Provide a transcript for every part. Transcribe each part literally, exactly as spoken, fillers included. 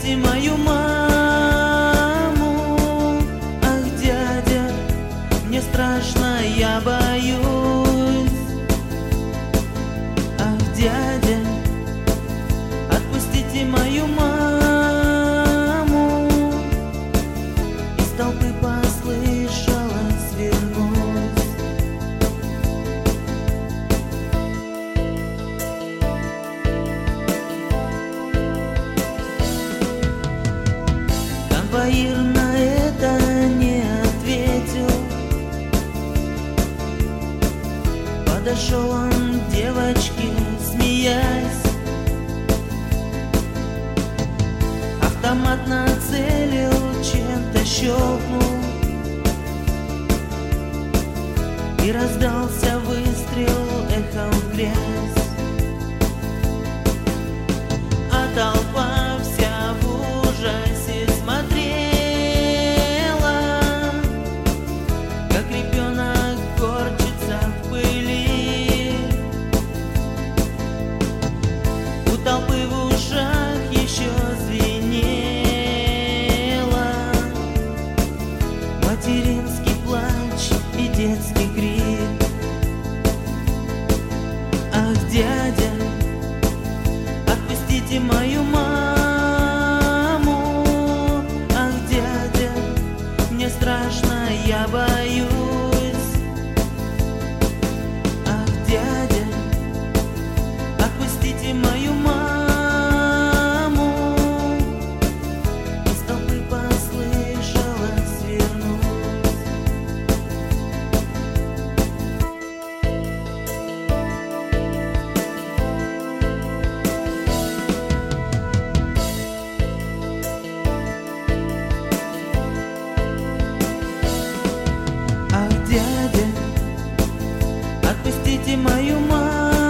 Отпустите мою маму. Ах, дядя, мне страшно, я боюсь. Ах, дядя, отпустите мою маму. Из толпы послышалось: вернусь. Конвоир на это не ответил. Подошел он к девочке, смеясь. Автомат нацелил, чем-то щелкнул, и раздался выстрел эхом в грязь. А толпа вся в ужасе смотрела, как ребенок корчится в пыли. У толпы в ушах еще звенело материнский плач и детский крик. Ах, дядя, отпустите мою маму. Ах, дядя, мне страшно, я боюсь. Ах, дядя, отпустите мою маму. Из толпы послышалось: вернусь. Ах, дядя, отпустите мою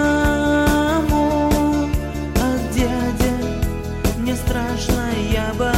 маму. Ах, дядя, мне страшно, я боюсь.